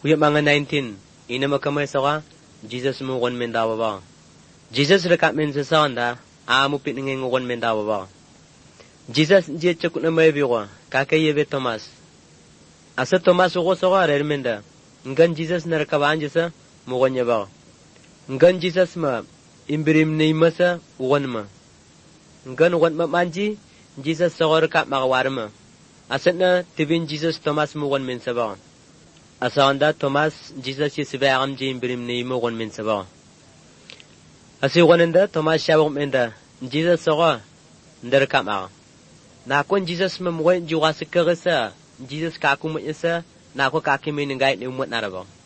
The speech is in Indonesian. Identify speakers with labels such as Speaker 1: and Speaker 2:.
Speaker 1: Uya mga 19. Ina makamay sawa, Jesus mo kon mendawa ba. Jesus rekat men sa anda, aamu pitningin kon mendawa ba. Jesus je chakut na may biwa, kakayebe Thomas. Asa Thomas uko sawa rermenda. Ngan Jesus na rekabaan jasa, mo konya ba. Ngan Jesus ma, imbirim na imasa, uwan ma. Ngan uwan ma manji, Jesus sawa rekat makawar ma. Asat na tibin Jesus Thomas mo kon men sa ba. Asanda Thomas Jesus yesiba am jim birim ni mo gon men saba. Asi gonenda Thomas shabok menda Jesus soga ndar kama. Na kon Jesus memwen juga sekegesa Jesus ka ku mutsa na ko ka kimi ngai ni mut naraba.